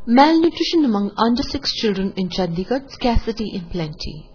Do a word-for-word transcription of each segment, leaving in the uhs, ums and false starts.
Malnutrition among under six children in Chandigarh, scarcity in plenty.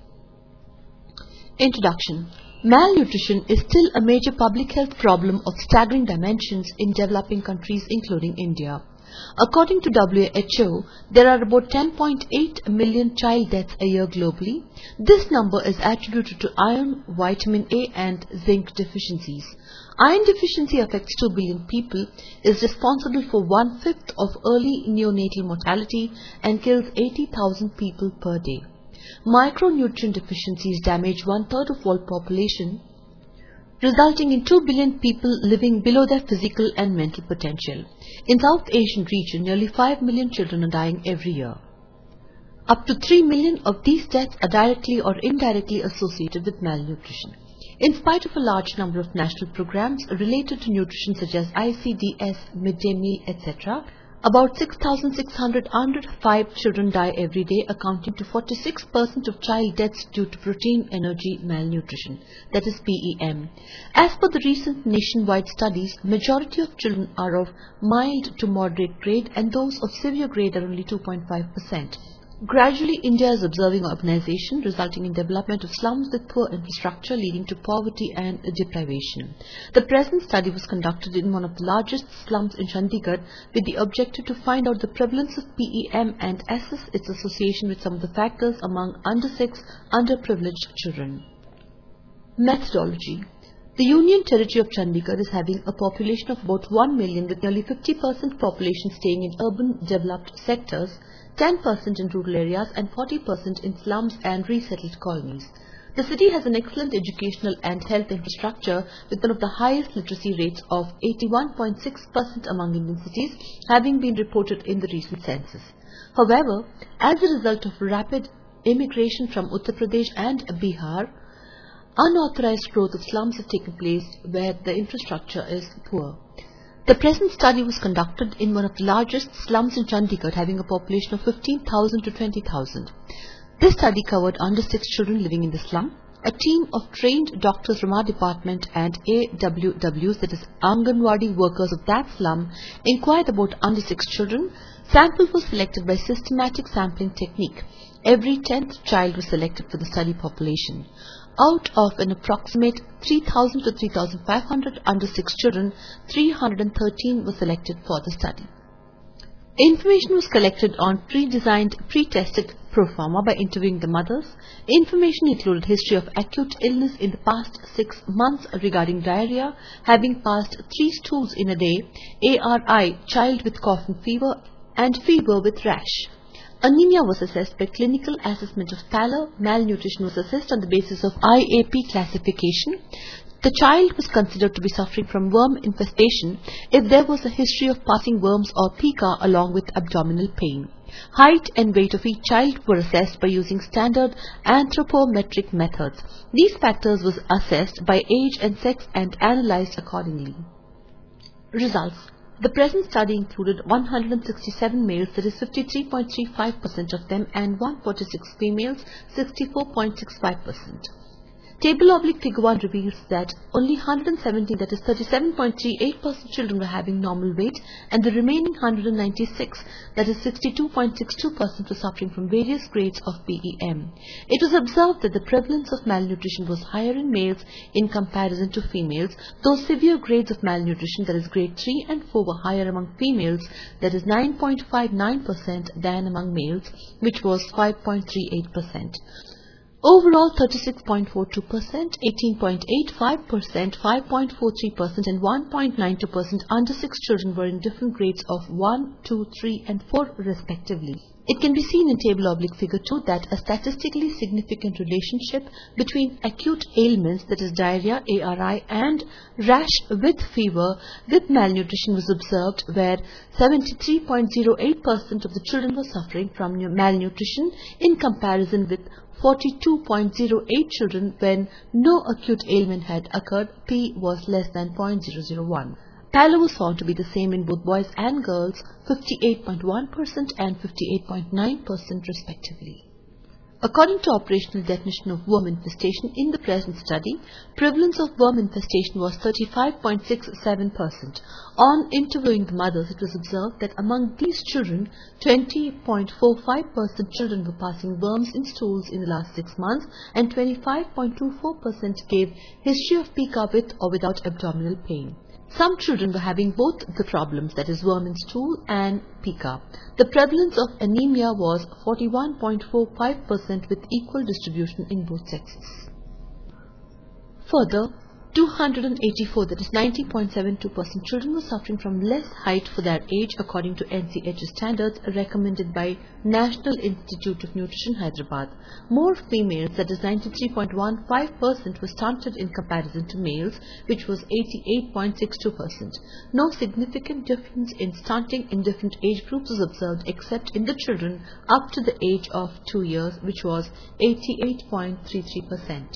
Introduction. Malnutrition is still a major public health problem of staggering dimensions in developing countries including India. According to W H O, there are about ten point eight million child deaths a year globally. This number is attributed to iron, vitamin A and zinc deficiencies. Iron deficiency affects two billion people, is responsible for one-fifth of early neonatal mortality and kills eighty thousand people per day. Micronutrient deficiencies damage one-third of world population, resulting in two billion people living below their physical and mental potential. In South Asian region, nearly five million children are dying every year. Up to three million of these deaths are directly or indirectly associated with malnutrition. In spite of a large number of national programs related to nutrition such as I C D S, midday meal, et cetera, about six thousand six hundred under five children die every day, accounting to forty-six percent of child deaths due to protein energy malnutrition, that is P E M. As per the recent nationwide studies, majority of children are of mild to moderate grade and those of severe grade are only two point five percent. Gradually, India is observing urbanization, resulting in development of slums with poor infrastructure, leading to poverty and deprivation. The present study was conducted in one of the largest slums in Chandigarh with the objective to find out the prevalence of P E M and assess its association with some of the factors among under six underprivileged children. Methodology. The Union Territory of Chandigarh is having a population of about one million, with nearly fifty percent population staying in urban developed sectors, ten percent in rural areas and forty percent in slums and resettled colonies. The city has an excellent educational and health infrastructure with one of the highest literacy rates of eighty-one point six percent among Indian cities, having been reported in the recent census. However, as a result of rapid immigration from Uttar Pradesh and Bihar, unauthorized growth of slums have taken place where the infrastructure is poor. The present study was conducted in one of the largest slums in Chandigarh, having a population of fifteen thousand to twenty thousand. This study covered under six children living in the slum. A team of trained doctors from our department and A W Ws, that is Anganwadi workers of that slum, inquired about under six children. Sample was selected by systematic sampling technique. Every tenth child was selected for the study population. Out of an approximate three thousand to three thousand five hundred under six children, three hundred thirteen were selected for the study. Information was collected on pre-designed, pre-tested proforma by interviewing the mothers. Information included history of acute illness in the past six months regarding diarrhea, having passed three stools in a day, A R I, child with cough and fever, and fever with rash. Anemia was assessed by clinical assessment of pallor. Malnutrition was assessed on the basis of I A P classification. The child was considered to be suffering from worm infestation if there was a history of passing worms or pica along with abdominal pain. Height and weight of each child were assessed by using standard anthropometric methods. These factors was assessed by age and sex and analyzed accordingly. Results. The present study included one hundred sixty-seven males, that is fifty-three point three five percent of them, and one hundred forty-six females, sixty-four point six five percent. Table oblique figure one reveals that only one hundred seventeen, that is thirty-seven point three eight percent children were having normal weight, and the remaining one hundred ninety-six, that is sixty-two point six two percent, were suffering from various grades of P E M. It was observed that the prevalence of malnutrition was higher in males in comparison to females, though severe grades of malnutrition, that is grade three and four, were higher among females, that is nine point five nine percent, than among males, which was five point three eight percent. Overall, thirty-six point four two percent, eighteen point eight five percent, five point four three percent and one point nine two percent under six children were in different grades of one, two, three and four respectively. It can be seen in table oblique figure two that a statistically significant relationship between acute ailments, that is diarrhea, A R I, and rash with fever with malnutrition was observed, where seventy-three point zero eight percent of the children were suffering from malnutrition in comparison with forty-two point zero eight children when no acute ailment had occurred. P was less than zero point zero zero one. Pallor was found to be the same in both boys and girls, fifty-eight point one percent and fifty-eight point nine percent respectively. According to operational definition of worm infestation in the present study, prevalence of worm infestation was thirty-five point six seven percent. On interviewing the mothers, it was observed that among these children, twenty point four five percent children were passing worms in stools in the last six months and twenty-five point two four percent gave history of pica with or without abdominal pain. Some children were having both the problems, that is worm in stool and pica. The prevalence of anemia was forty-one point four five percent with equal distribution in both sexes. Further, two hundred eighty-four, that is ninety point seven two percent children were suffering from less height for their age according to N C H S standards recommended by National Institute of Nutrition, Hyderabad. More females, that is ninety-three point one five percent, were stunted in comparison to males, which was eighty-eight point six two percent. No significant difference in stunting in different age groups was observed except in the children up to the age of two years, which was eighty-eight point three three percent.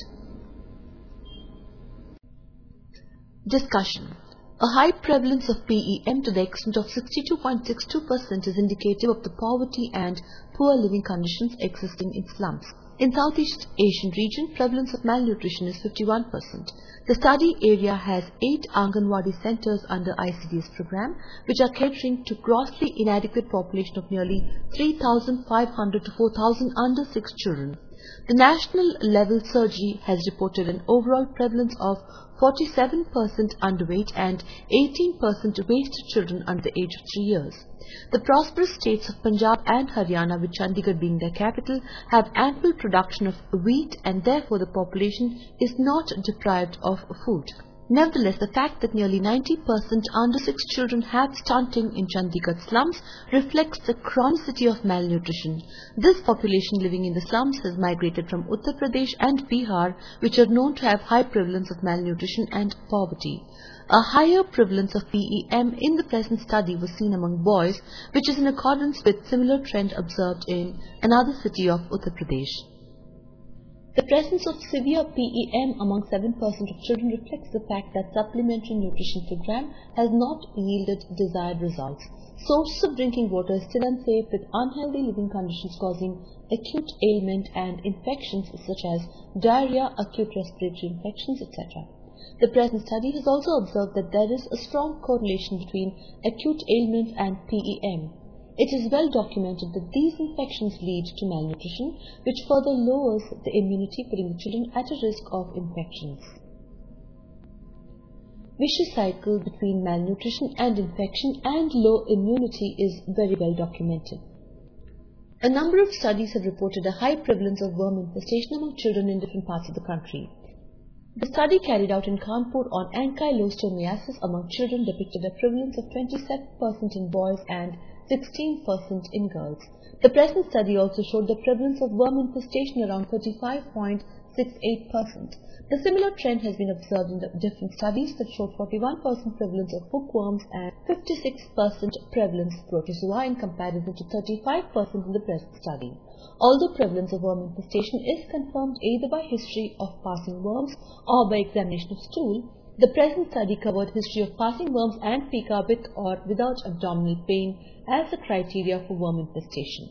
Discussion. A high prevalence of P E M to the extent of sixty-two point six two percent is indicative of the poverty and poor living conditions existing in slums. In Southeast Asian region, prevalence of malnutrition is fifty-one percent. The study area has eight Anganwadi centers under I C D S program, which are catering to grossly inadequate population of nearly three thousand five hundred to four thousand under six children. The national level surgery has reported an overall prevalence of forty-seven percent underweight and eighteen percent wasted children under the age of three years. The prosperous states of Punjab and Haryana, with Chandigarh being their capital, have ample production of wheat and therefore the population is not deprived of food. Nevertheless, the fact that nearly ninety percent under six children have stunting in Chandigarh slums reflects the chronicity of malnutrition. This population living in the slums has migrated from Uttar Pradesh and Bihar, which are known to have high prevalence of malnutrition and poverty. A higher prevalence of P E M in the present study was seen among boys, which is in accordance with similar trend observed in another city of Uttar Pradesh. The presence of severe P E M among seven percent of children reflects the fact that supplementary nutrition program has not yielded desired results. Sources of drinking water is still unsafe, with unhealthy living conditions causing acute ailment and infections such as diarrhea, acute respiratory infections, et cetera. The present study has also observed that there is a strong correlation between acute ailment and P E M. It is well documented that these infections lead to malnutrition, which further lowers the immunity, putting the children at a risk of infections. Vicious cycle between malnutrition and infection and low immunity is very well documented. A number of studies have reported a high prevalence of worm infestation among children in different parts of the country. The study carried out in Kanpur on ankylostomiasis among children depicted a prevalence of twenty-seven percent in boys and sixteen percent in girls. The present study also showed the prevalence of worm infestation around thirty-five point six eight percent. The similar trend has been observed in the different studies that showed forty-one percent prevalence of hookworms and fifty-six percent prevalence of protozoa in comparison to thirty-five percent in the present study. Although prevalence of worm infestation is confirmed either by history of passing worms or by examination of stool, the present study covered history of passing worms and pica with or without abdominal pain as a criteria for worm infestation.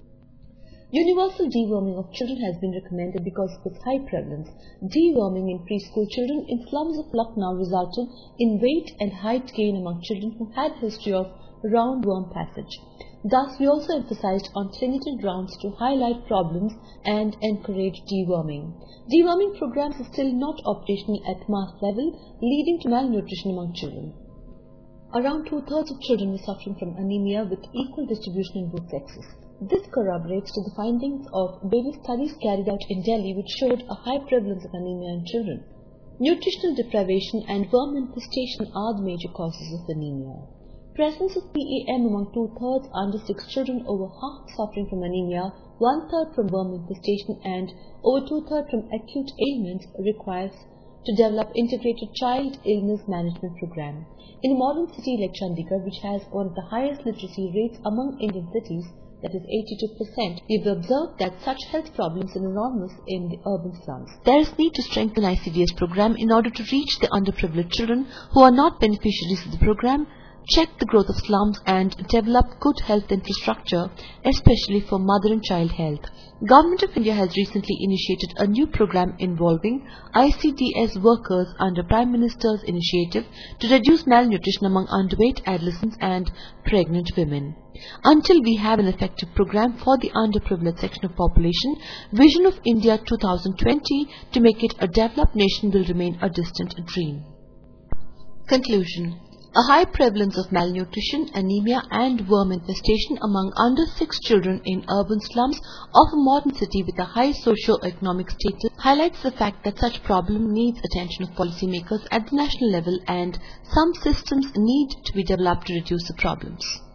Universal deworming of children has been recommended because of its high prevalence. Deworming in preschool children in slums of Lucknow resulted in weight and height gain among children who had history of roundworm passage. Thus, we also emphasized on clinical grounds to highlight problems and encourage deworming. Deworming programs are still not operational at mass level, leading to malnutrition among children. Around two-thirds of children were suffering from anemia with equal distribution in both sexes. This corroborates to the findings of various studies carried out in Delhi, which showed a high prevalence of anemia in children. Nutritional deprivation and worm infestation are the major causes of anemia. Presence of P E M among two-thirds under six children, over half suffering from anemia, one-third from worm infestation and over two-thirds from acute ailments requires to develop integrated child illness management program. In a modern city like Chandigarh, which has one of the highest literacy rates among Indian cities, that is eighty-two percent, we have observed that such health problems are enormous in the urban slums. There is need to strengthen I C D S program in order to reach the underprivileged children who are not beneficiaries of the program. check the growth of slums and develop good health infrastructure, especially for mother and child health. Government of India has recently initiated a new program involving I C D S workers under Prime Minister's initiative to reduce malnutrition among underweight adolescents and pregnant women. Until we have an effective program for the underprivileged section of population, Vision of India twenty twenty to make it a developed nation will remain a distant dream. Conclusion. A high prevalence of malnutrition, anemia and worm infestation among under six children in urban slums of a modern city with a high socio-economic status highlights the fact that such problem needs attention of policymakers at the national level and some systems need to be developed to reduce the problems.